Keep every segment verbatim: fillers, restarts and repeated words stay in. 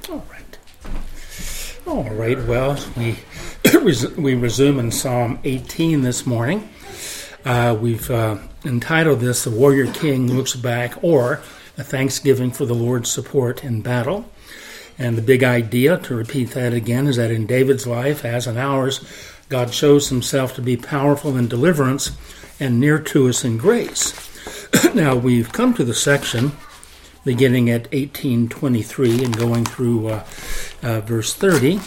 All right. All right. Well, we we resume in Psalm eighteen this morning. Uh, we've uh, entitled this "The Warrior King Looks Back," or "A Thanksgiving for the Lord's Support in Battle." And the big idea, to repeat that again, is that in David's life, as in ours, God shows himself to be powerful in deliverance and near to us in grace. Now, we've come to the section beginning at eighteen twenty-three and going through uh, uh, verse thirty.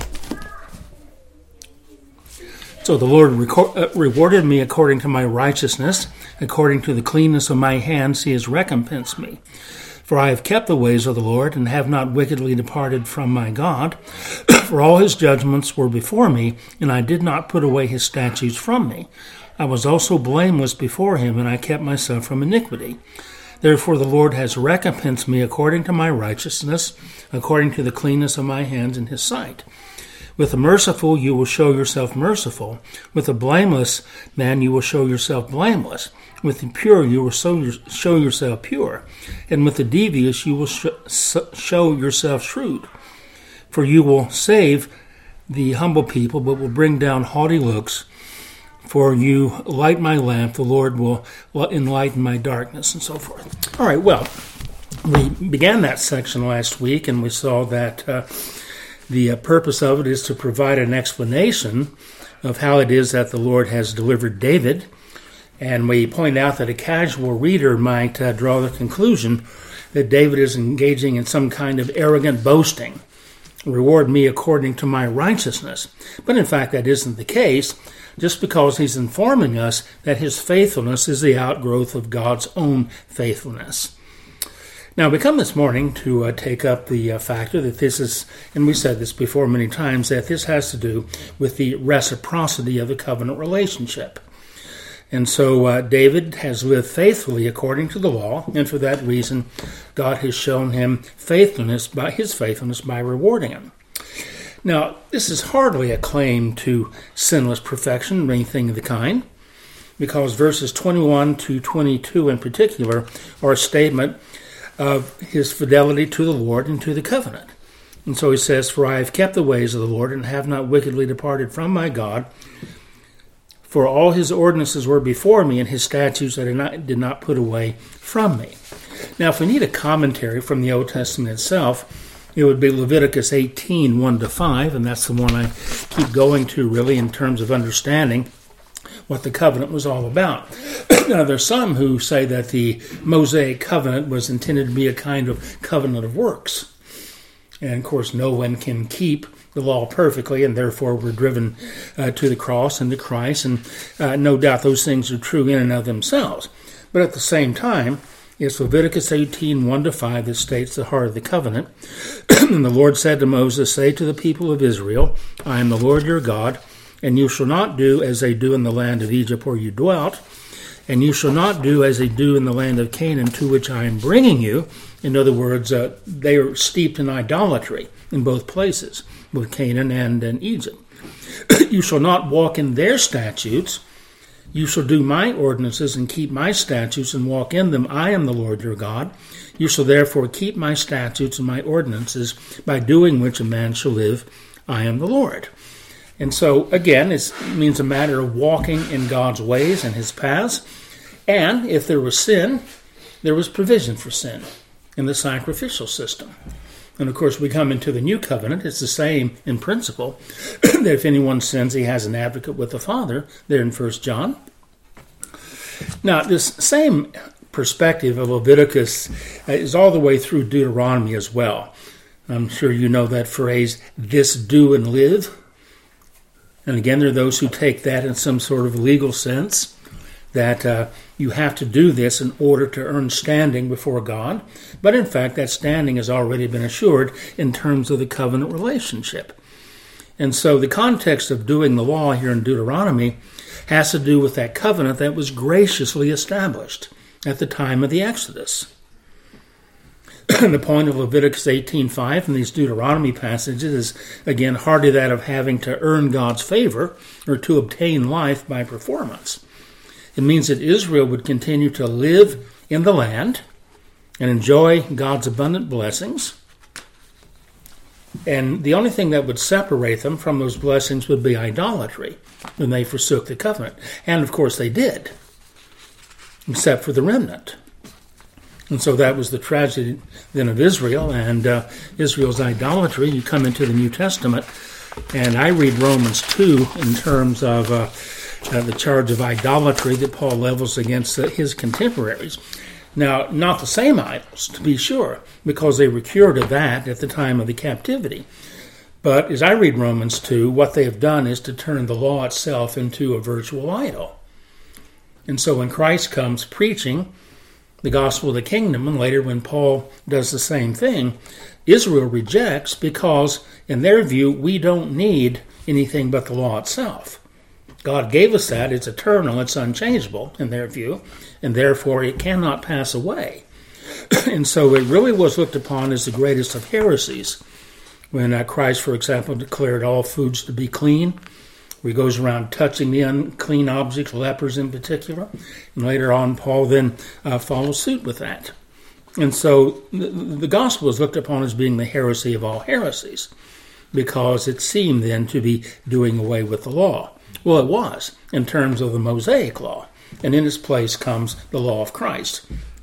So the Lord reco- uh, rewarded me according to my righteousness, according to the cleanness of my hands he has recompensed me. For I have kept the ways of the Lord, and have not wickedly departed from my God. For all his judgments were before me, and I did not put away his statutes from me. I was also blameless before him, and I kept myself from iniquity. Therefore the Lord has recompensed me according to my righteousness, according to the cleanness of my hands in his sight. With the merciful you will show yourself merciful. With the blameless man you will show yourself blameless. With the pure you will show yourself pure. And with the devious you will show yourself shrewd. For you will save the humble people, but will bring down haughty looks. For you light my lamp, the Lord will enlighten my darkness, and so forth. All right, well, we began that section last week, and we saw that uh, the uh, purpose of it is to provide an explanation of how it is that the Lord has delivered David. And we point out that a casual reader might uh, draw the conclusion that David is engaging in some kind of arrogant boasting. Reward me according to my righteousness. But in fact, that isn't the case, just because he's informing us that his faithfulness is the outgrowth of God's own faithfulness. Now, we come this morning to uh, take up the uh, factor that this is, and we said this before many times, that this has to do with the reciprocity of the covenant relationship. And so uh, David has lived faithfully according to the law, and for that reason, God has shown him faithfulness by his faithfulness by rewarding him. Now, this is hardly a claim to sinless perfection or anything of the kind, because verses twenty-one to twenty-two in particular are a statement of his fidelity to the Lord and to the covenant. And so he says, For I have kept the ways of the Lord, and have not wickedly departed from my God. For all his ordinances were before me, and his statutes I did not, did not put away from me. Now, if we need a commentary from the Old Testament itself, it would be Leviticus eighteen, one to five, and that's the one I keep going to, really, in terms of understanding what the covenant was all about. Now, there's some who say that the Mosaic covenant was intended to be a kind of covenant of works. And, of course, no one can keep the law perfectly, and therefore we're driven uh, to the cross and to Christ, and uh, no doubt those things are true in and of themselves. But at the same time, it's Leviticus eighteen, one to five that states the heart of the covenant. And the Lord said to Moses, Say to the people of Israel, I am the Lord your God, and you shall not do as they do in the land of Egypt where you dwelt, and you shall not do as they do in the land of Canaan to which I am bringing you. In other words, uh, they are steeped in idolatry in both places, both Canaan and in Egypt. You shall not walk in their statutes. You shall do my ordinances and keep my statutes and walk in them. I am the Lord your God. You shall therefore keep my statutes and my ordinances, by doing which a man shall live. I am the Lord. And so, again, it means a matter of walking in God's ways and his paths. And if there was sin, there was provision for sin in the sacrificial system. And of course, we come into the new covenant. It's the same in principle, that if anyone sins, he has an advocate with the Father, there in First John. Now, this same perspective of Leviticus is all the way through Deuteronomy as well. I'm sure you know that phrase, this do and live. And again, there are those who take that in some sort of legal sense, that uh, you have to do this in order to earn standing before God. But in fact, that standing has already been assured in terms of the covenant relationship. And so the context of doing the law here in Deuteronomy has to do with that covenant that was graciously established at the time of the Exodus. The point of Leviticus eighteen five and these Deuteronomy passages is, again, hardly that of having to earn God's favor or to obtain life by performance. It means that Israel would continue to live in the land and enjoy God's abundant blessings, And the only thing that would separate them from those blessings would be idolatry when they forsook the covenant. And of course they did, except for the remnant. And so that was the tragedy then of Israel and uh, Israel's idolatry. You come into the New Testament, and I read Romans two in terms of uh, uh, the charge of idolatry that Paul levels against uh, his contemporaries. Now, not the same idols, to be sure, because they were cured of that at the time of the captivity. But as I read Romans two, what they have done is to turn the law itself into a virtual idol. And so when Christ comes preaching the gospel of the kingdom, and later when Paul does the same thing, Israel rejects because, in their view, we don't need anything but the law itself. God gave us that. It's eternal. It's unchangeable, in their view, and therefore it cannot pass away. And so it really was looked upon as the greatest of heresies when uh, Christ, for example, declared all foods to be clean, where he goes around touching the unclean objects, lepers in particular. And later on, Paul then uh, follows suit with that. And so the, the gospel is looked upon as being the heresy of all heresies, because it seemed then to be doing away with the law. Well, it was, in terms of the Mosaic law. And in its place comes the law of Christ.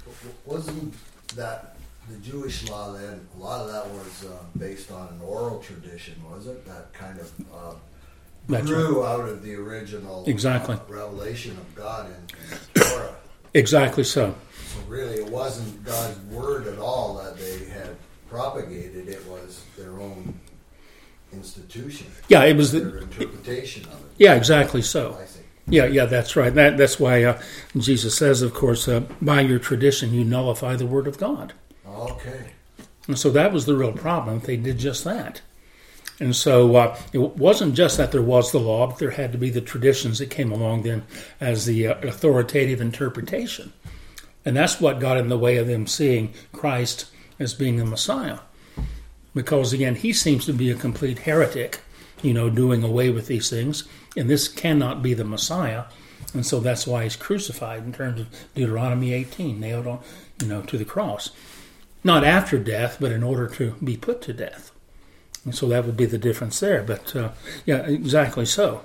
Wasn't that the Jewish law then, a lot of that was uh, based on an oral tradition, was it? That kind of uh, That's grew right. out of the original Exactly. uh, revelation of God in, in the Torah. Exactly so. So really it wasn't God's word at all that they had propagated, it was their own institution. Yeah, it was their the, interpretation of it. Yeah, exactly so. I think. Yeah, yeah, that's right. That That's why uh, Jesus says, of course, uh, by your tradition you nullify the word of God. Okay. And so that was the real problem. They did just that. And so uh, it wasn't just that there was the law, but there had to be the traditions that came along then as the uh, authoritative interpretation. And that's what got in the way of them seeing Christ as being the Messiah. Because, again, he seems to be a complete heretic, you know, doing away with these things. And this cannot be the Messiah. And so that's why he's crucified in terms of Deuteronomy eighteen, nailed on, you know, to the cross. Not after death, but in order to be put to death. And so that would be the difference there. But, uh, yeah, exactly so.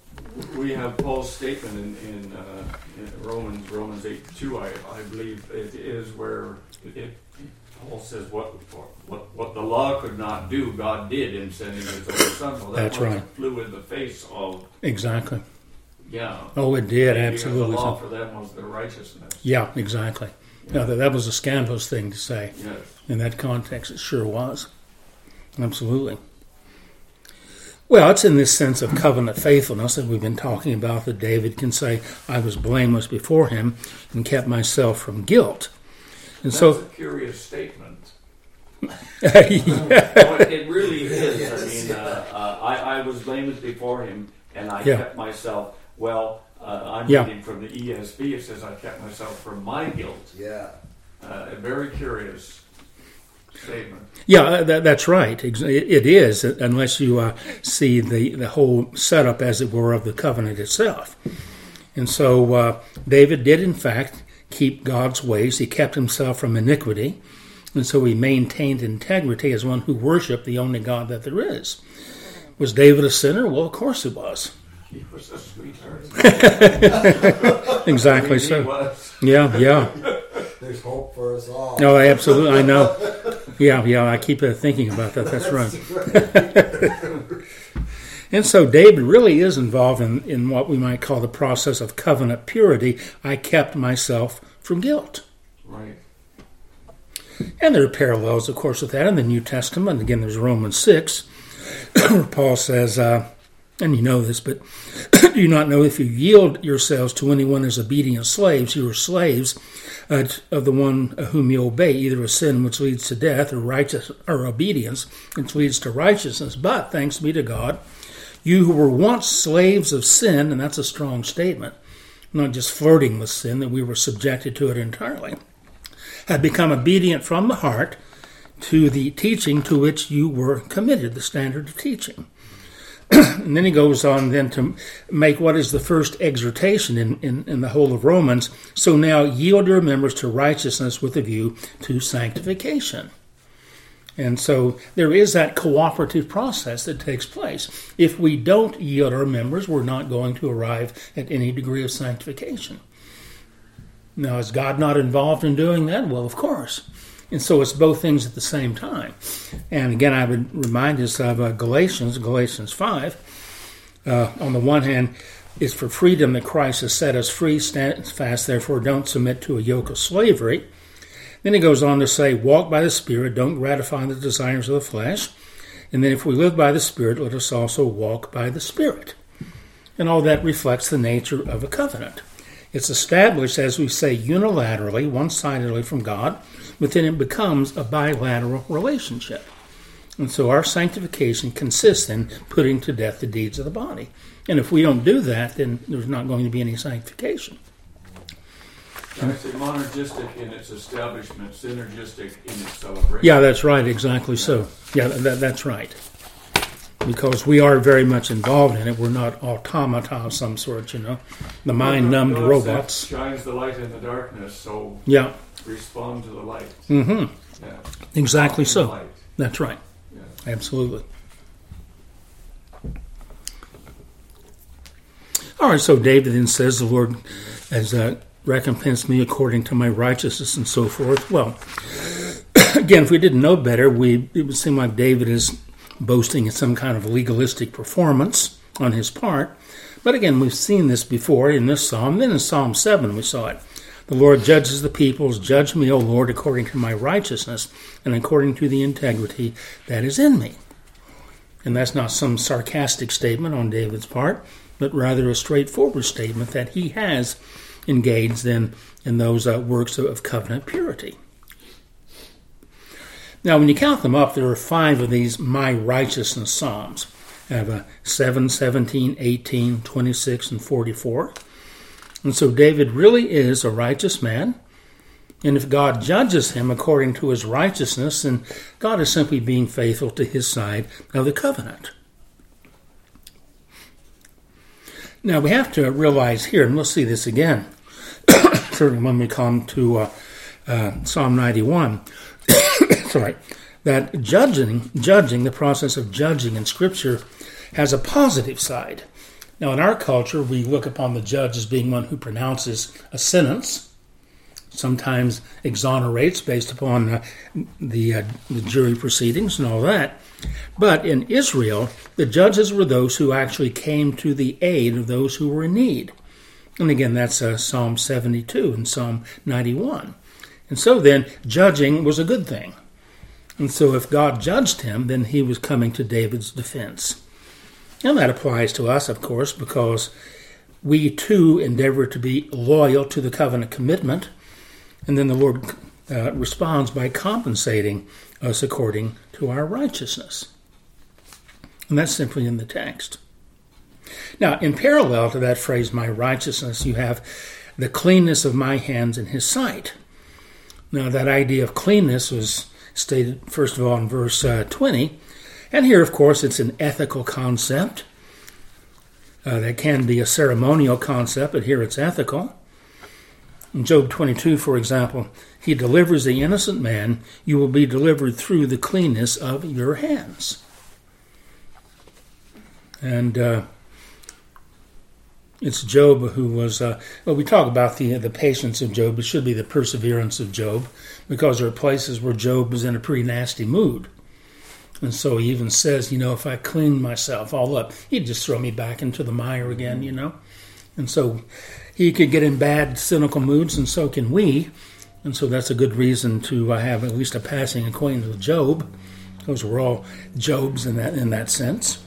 We have Paul's statement in, in, uh, in Romans, Romans eight two, I, I believe it is, where it, Paul says what, what what the law could not do, God did in sending his own son. Well, that That's right. flew in the face of... Exactly. Yeah. Oh, it did, because absolutely. the law for them was their righteousness. Yeah, exactly. Yeah, that, that was a scandalous thing to say. Yes. In that context, it sure was. Absolutely. Well, it's in this sense of covenant faithfulness that we've been talking about that David can say, I was blameless before him and kept myself from guilt. And That's so, a curious statement. yeah. Oh, it, it really is. I mean, uh, uh, I, I was blameless before him, and I Yeah. kept myself. Well, uh, I'm Yeah. reading from the E S V. It says I kept myself from my guilt. Yeah. Uh, a very curious statement. Yeah, that, that's right. It, it is, unless you uh, see the, the whole setup, as it were, of the covenant itself. And so uh, David did, in fact, keep God's ways. He kept himself from iniquity. And so he maintained integrity as one who worshiped the only God that there is. Was David a sinner? Well, of course he was. He was a sweetheart. Exactly He so. was. Yeah, yeah. There's hope for us all. No, absolutely, I know. Yeah, yeah, I keep uh, thinking about that. That's right. And so David really is involved in, in what we might call the process of covenant purity. I kept myself from guilt. Right. And there are parallels, of course, with that in the New Testament. Again, there's Romans six, where Paul says, uh, and you know this, but do you not know if you yield yourselves to anyone as obedient slaves, you are slaves uh, of the one whom you obey, either a sin which leads to death or righteous or obedience which leads to righteousness. But thanks be to God, you who were once slaves of sin, and that's a strong statement, not just flirting with sin, that we were subjected to it entirely, have become obedient from the heart to the teaching to which you were committed, the standard of teaching. And then he goes on then to make what is the first exhortation in, in, in the whole of Romans. So now yield your members to righteousness with a view to sanctification. And so there is that cooperative process that takes place. If we don't yield our members, we're not going to arrive at any degree of sanctification. Now, is God not involved in doing that? Well, of course. And so it's both things at the same time. And again, I would remind us of uh, Galatians, Galatians five. Uh, on the one hand, it's for freedom that Christ has set us free. Stand fast, therefore, don't submit to a yoke of slavery. Then he goes on to say, walk by the Spirit, don't gratify the desires of the flesh. And then if we live by the Spirit, let us also walk by the Spirit. And all that reflects the nature of a covenant. It's established, as we say, unilaterally, one-sidedly from God, but then it becomes a bilateral relationship. And so our sanctification consists in putting to death the deeds of the body. And if we don't do that, then there's not going to be any sanctification. I say monergistic in its establishment, synergistic in its celebration. Yeah, that's right, exactly so. Yeah, that, that's right. Because we are very much involved in it. We're not automata of some sort, you know, the mind-numbed God robots. Shines the light in the darkness, so yeah, respond to the light. Mm-hmm. Yeah. Exactly Talk so. light. That's right. Yeah. Absolutely. All right, so David then says, the Lord has uh, recompensed me according to my righteousness and so forth. Well, again, if we didn't know better, we it would seem like David is boasting in some kind of legalistic performance on his part. But again, we've seen this before in this psalm. Then in Psalm seven we saw it. The Lord judges the peoples. Judge me, O Lord, according to my righteousness and according to the integrity that is in me. And that's not some sarcastic statement on David's part, but rather a straightforward statement that he has engaged in, in those uh, works of, of covenant purity. Now, when you count them up, there are five of these my righteousness psalms. I have a seven, seventeen, eighteen, twenty-six, and forty-four. And so David really is a righteous man. And if God judges him according to his righteousness, then God is simply being faithful to his side of the covenant. Now, we have to realize here, and we'll see this again, certainly when we come to uh, uh, Psalm ninety-one, sorry, that judging, judging, the process of judging in Scripture has a positive side. Now, in our culture, we look upon the judge as being one who pronounces a sentence, sometimes exonerates based upon uh, the, uh, the jury proceedings and all that. But in Israel, the judges were those who actually came to the aid of those who were in need. And again, that's uh, Psalm seventy-two and Psalm ninety-one. And so then, judging was a good thing. And so if God judged him, then he was coming to David's defense. And that applies to us, of course, because we too endeavor to be loyal to the covenant commitment. And then the Lord uh, responds by compensating us according to our righteousness. And that's simply in the text. Now, in parallel to that phrase, my righteousness, you have the cleanness of my hands in his sight. Now, that idea of cleanness was stated, first of all, in verse uh, twenty. And here, of course, it's an ethical concept. Uh, that can be a ceremonial concept, but here it's ethical. In Job twenty-two, for example, he delivers the innocent man. You will be delivered through the cleanness of your hands. And uh, it's Job who was, uh, well, we talk about the the patience of Job. It should be the perseverance of Job, because there are places where Job was in a pretty nasty mood. And so he even says, you know, if I clean myself all up, he'd just throw me back into the mire again, you know. And so he could get in bad, cynical moods, and so can we. And so that's a good reason to uh, have at least a passing acquaintance with Job. Those were all Jobs in that in that sense.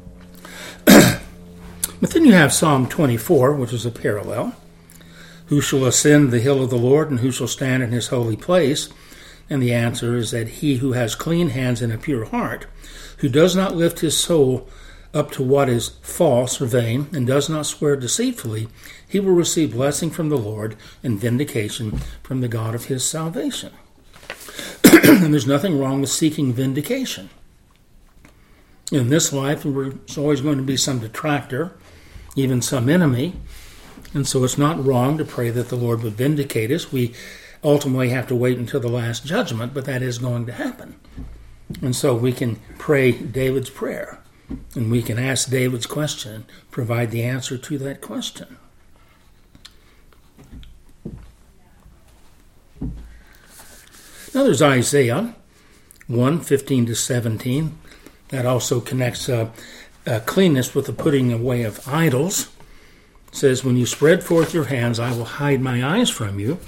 But then you have Psalm twenty-four, which is a parallel. Who shall ascend the hill of the Lord, and who shall stand in his holy place? And the answer is that he who has clean hands and a pure heart, who does not lift his soul up to what is false or vain, and does not swear deceitfully, he will receive blessing from the Lord and vindication from the God of his salvation. And there's nothing wrong with seeking vindication. In this life, there's always going to be some detractor, even some enemy, and so it's not wrong to pray that the Lord would vindicate us. We ultimately have to wait until the last judgment, but that is going to happen. And so we can pray David's prayer. And we can ask David's question, provide the answer to that question. Now there's Isaiah one, fifteen to seventeen. That also connects uh, uh, cleanness with the putting away of idols. It says, when you spread forth your hands, I will hide my eyes from you.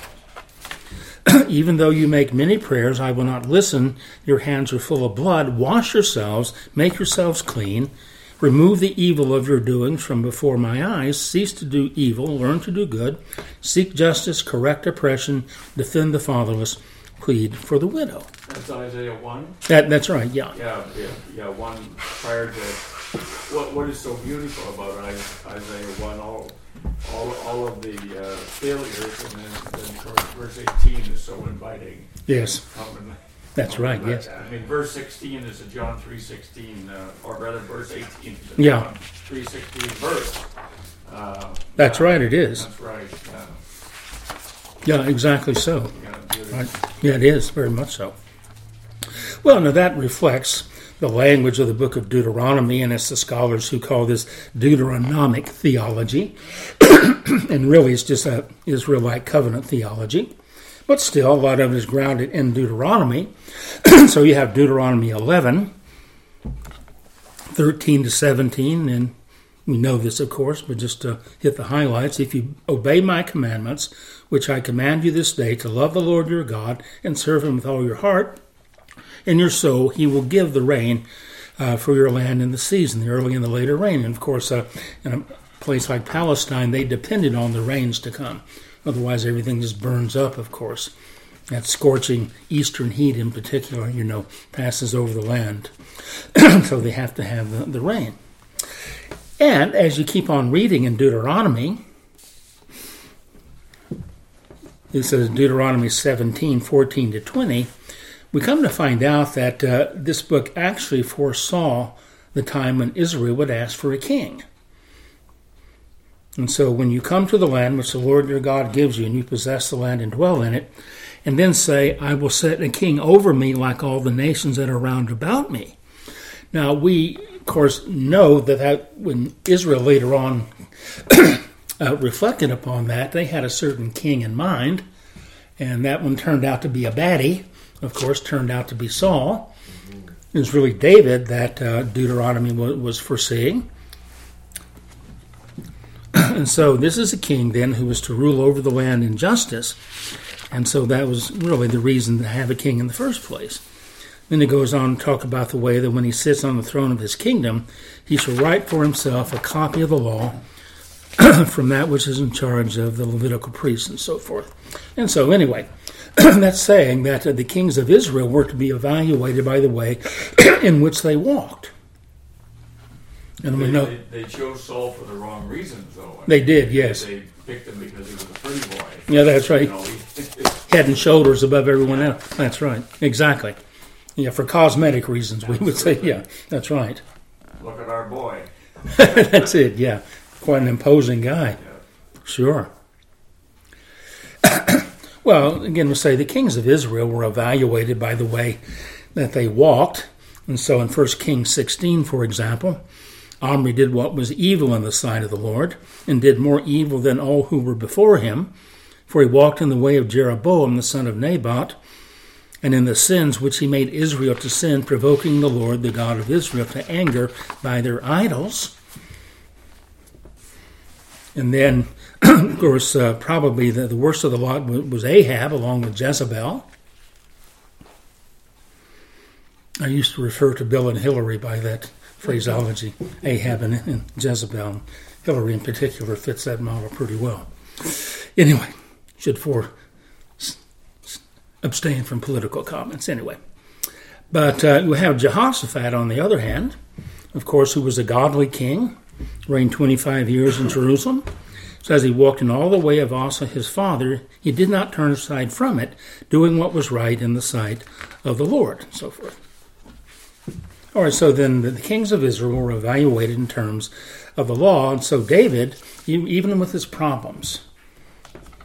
Even though you make many prayers, I will not listen. Your hands are full of blood. Wash yourselves, make yourselves clean. Remove the evil of your doings from before my eyes. Cease to do evil, learn to do good. Seek justice, correct oppression, defend the fatherless, plead for the widow. That's Isaiah one? That, that's right, yeah. Yeah, yeah, yeah, one prior to... What, what is so beautiful about Isaiah one, all, all, all of the uh, failures, and then, then verse eighteen is so inviting. Yes, Um, that's right, yes. I mean, verse sixteen is a John three sixteen, uh, or rather, verse eighteen is a Yeah. John three sixteen verse. Uh, That's yeah, right, it is. That's right. Yeah, Yeah, exactly so. yeah, beautiful. Right. Yeah, it is, very much so. Well, now that reflects the language of the book of Deuteronomy, and it's the scholars who call this Deuteronomic theology. And really it's just a Israelite covenant theology. But still, a lot of it is grounded in Deuteronomy. So you have Deuteronomy eleven, thirteen to seventeen, and we know this, of course, but just to hit the highlights. If you obey my commandments, which I command you this day, to love the Lord your God and serve him with all your heart and your soul, he will give the rain uh, for your land in the season, the early and the later rain. And of course, uh, in a place like Palestine, they depended on the rains to come. Otherwise, everything just burns up, of course. That scorching eastern heat in particular, you know, passes over the land. So they have to have the, the rain. And as you keep on reading in Deuteronomy, it says Deuteronomy seventeen, fourteen to twenty, we come to find out that uh, this book actually foresaw the time when Israel would ask for a king. And so when you come to the land which the Lord your God gives you, and you possess the land and dwell in it, and then say, I will set a king over me like all the nations that are round about me. Now we, of course, know that, that when Israel later on uh, reflected upon that, they had a certain king in mind, and that one turned out to be a baddie. Of course, turned out to be Saul. It was really David that uh, Deuteronomy was, was foreseeing. And so this is a king then who was to rule over the land in justice. And so that was really the reason to have a king in the first place. Then he goes on to talk about the way that when he sits on the throne of his kingdom, he shall write for himself a copy of the law from that which is in charge of the Levitical priests and so forth. And so anyway, that's saying that uh, the kings of Israel were to be evaluated by the way in which they walked. And They, we know they, they chose Saul for the wrong reasons, though. I they mean, did, yes. They picked him because he was a pretty boy. Yeah, that's right. You know, he, Head and shoulders above everyone else. That's right. Exactly. Yeah, for cosmetic reasons, we would say. Yeah, that's right. look at our boy. That's it, yeah. Quite an imposing guy. Yeah. Sure. Well, again, we'll say the kings of Israel were evaluated by the way that they walked. And so in First Kings sixteen, for example, Omri did what was evil in the sight of the Lord, and did more evil than all who were before him. For he walked in the way of Jeroboam the son of Nebat, and in the sins which he made Israel to sin, provoking the Lord, the God of Israel, to anger by their idols. And then, of course, uh, probably the, the worst of the lot was Ahab, along with Jezebel. I used to refer to Bill and Hillary by that phraseology, Ahab and, and Jezebel. Hillary in particular fits that model pretty well. Anyway, should for abstain from political comments anyway. But uh, we have Jehoshaphat on the other hand, of course, who was a godly king, reigned twenty-five years in Jerusalem. So as he walked in all the way of Asa his father, he did not turn aside from it, doing what was right in the sight of the Lord, and so forth. All right, so then the kings of Israel were evaluated in terms of the law, and so David, even with his problems,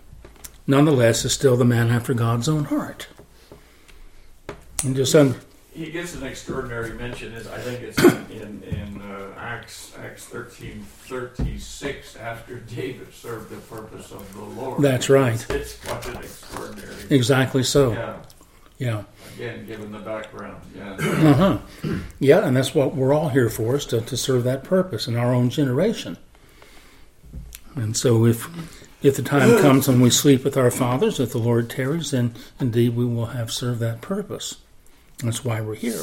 nonetheless is still the man after God's own heart. And just un- he gets an extraordinary mention. Is I think it's in in, in uh, Acts Acts thirteen thirty six after David served the purpose of the Lord. That's right. It's, it's quite an extraordinary. Exactly so. Yeah. Yeah. Again, given the background. Yeah. Uh-huh. Yeah, and that's what we're all here for, is to, to serve that purpose in our own generation. And so if if the time comes when we sleep with our fathers, if the Lord tarries, then indeed we will have served that purpose. That's why we're here.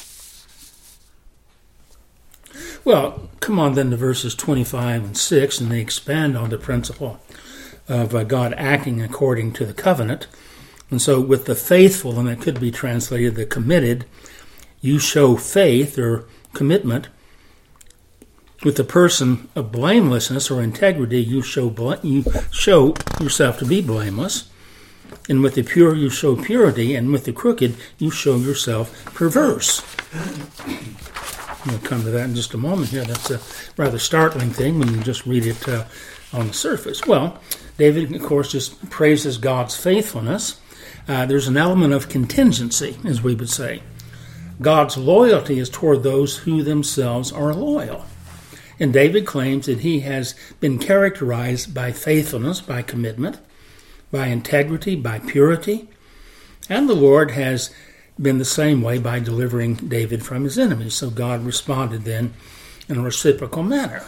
Well, come on then to verses twenty-five and six, and they expand on the principle of uh, God acting according to the covenant. And so with the faithful, and that could be translated the committed, you show faith or commitment. With the person of blamelessness or integrity, you show bl- you show yourself to be blameless. And with the pure, you show purity. And with the crooked, you show yourself perverse. We'll come to that in just a moment here. That's a rather startling thing when you just read it uh, on the surface. Well, David, of course, just praises God's faithfulness. Uh, there's an element of contingency, as we would say. God's loyalty is toward those who themselves are loyal. And David claims that he has been characterized by faithfulness, by commitment, by integrity, by purity. And the Lord has been the same way by delivering David from his enemies. So God responded then in a reciprocal manner.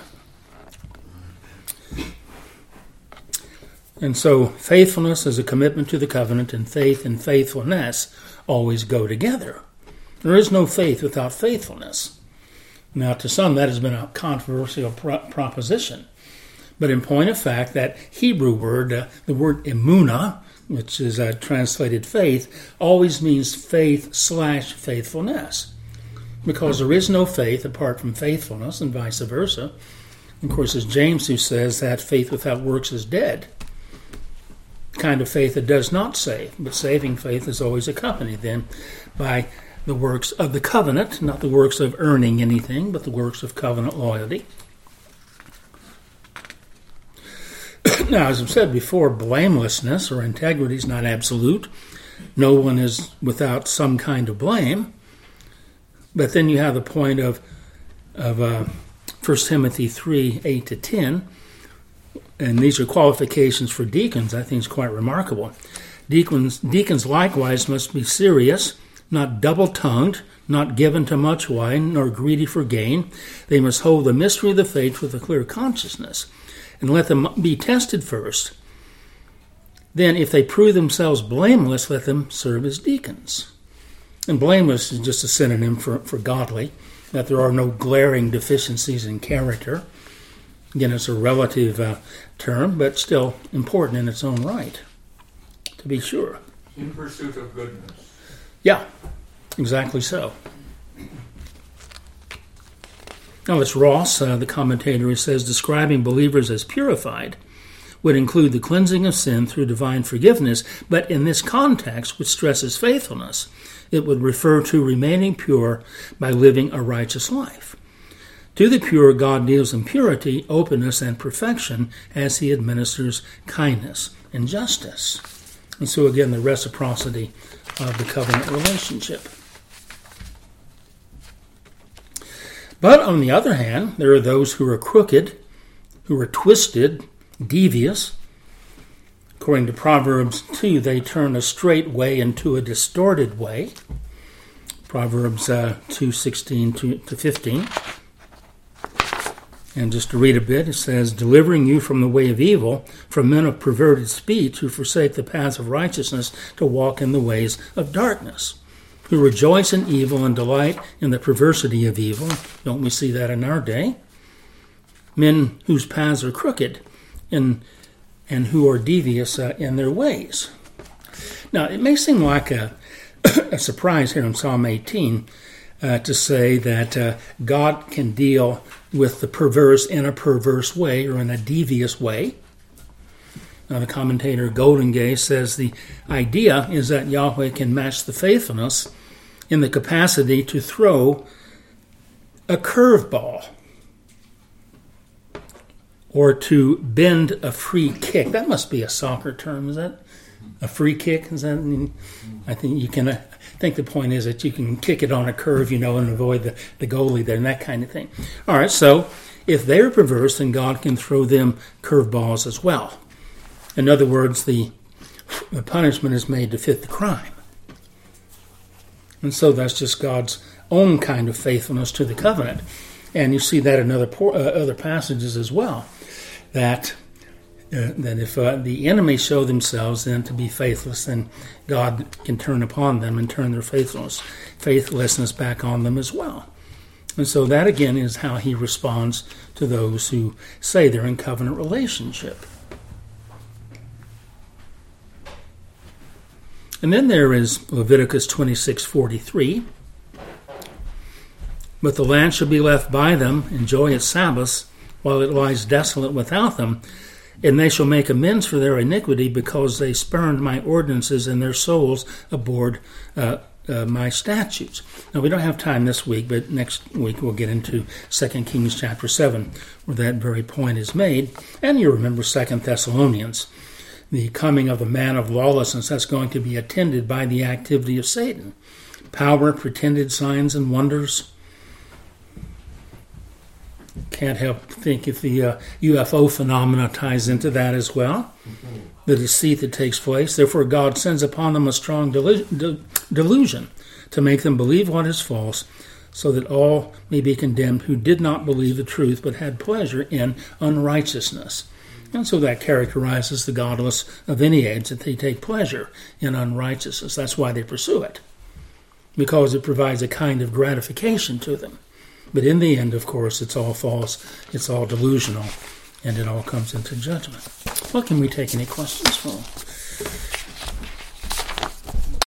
And so faithfulness is a commitment to the covenant, and faith and faithfulness always go together. There is no faith without faithfulness. Now, to some, that has been a controversial pro- proposition. But in point of fact, that Hebrew word, uh, the word emunah, which is uh, translated faith, always means faith slash faithfulness. Because there is no faith apart from faithfulness, and vice versa. Of course, it's James who says that faith without works is dead. The kind of faith that does not save, but saving faith is always accompanied then by the works of the covenant, not the works of earning anything, but the works of covenant loyalty. Now, as I've said before, blamelessness or integrity is not absolute. No one is without some kind of blame. But then you have the point of of uh, First Timothy three, eight to ten, and these are qualifications for deacons. I think it's quite remarkable. Deacons, deacons likewise must be serious, not double-tongued, not given to much wine, nor greedy for gain. They must hold the mystery of the faith with a clear consciousness, and let them be tested first. Then, if they prove themselves blameless, let them serve as deacons. And blameless is just a synonym for, for godly, that there are no glaring deficiencies in character. Again, it's a relative uh, term, but still important in its own right, to be sure. In pursuit of goodness. Yeah, exactly so. Now, it's Ross, uh, the commentator, who says, describing believers as purified would include the cleansing of sin through divine forgiveness, but in this context, which stresses faithfulness, it would refer to remaining pure by living a righteous life. To the pure, God deals in purity, openness, and perfection as he administers kindness and justice. And so, again, the reciprocity of the covenant relationship. But on the other hand, there are those who are crooked, who are twisted, devious. According to Proverbs two, they turn a straight way into a distorted way. Proverbs uh, two, sixteen to fifteen. And just to read a bit, it says, delivering you from the way of evil, from men of perverted speech who forsake the paths of righteousness to walk in the ways of darkness, who rejoice in evil and delight in the perversity of evil. Don't we see that in our day? Men whose paths are crooked and, and who are devious uh, in their ways. Now, it may seem like a, a surprise here in Psalm eighteen uh, to say that uh, God can deal with the perverse in a perverse way or in a devious way. Now, the commentator Goldingay says the idea is that Yahweh can match the faithfulness in the capacity to throw a curveball or to bend a free kick. That must be a soccer term, is that? a free kick. Is that? I, mean, I think you can. I think the point is that you can kick it on a curve, you know, and avoid the, the goalie there and that kind of thing. All right, so if they're perverse, then God can throw them curveballs as well. In other words, the, the punishment is made to fit the crime. And so that's just God's own kind of faithfulness to the covenant. And you see that in other uh, other passages as well, that uh, that if uh, the enemy show themselves then to be faithless, then God can turn upon them and turn their faithfulness, faithlessness back on them as well. And so that again is how he responds to those who say they're in covenant relationship. And then there is Leviticus twenty-six forty-three. But the land shall be left by them, enjoy its Sabbaths, while it lies desolate without them, and they shall make amends for their iniquity, because they spurned my ordinances, and their souls abhorred uh, uh, my statutes. Now, we don't have time this week, but next week we'll get into Second Kings chapter seven, where that very point is made. And you remember Second Thessalonians, the coming of the man of lawlessness that's going to be attended by the activity of Satan. Power, pretended signs and wonders. Can't help think if the uh, U F O phenomena ties into that as well. Mm-hmm. The deceit that takes place. Therefore, God sends upon them a strong delu- de- delusion to make them believe what is false, so that all may be condemned who did not believe the truth but had pleasure in unrighteousness. And so that characterizes the godless of any age, that they take pleasure in unrighteousness. That's why they pursue it, because it provides a kind of gratification to them. But in the end, of course, it's all false, it's all delusional, and it all comes into judgment. Well, can we take any questions from?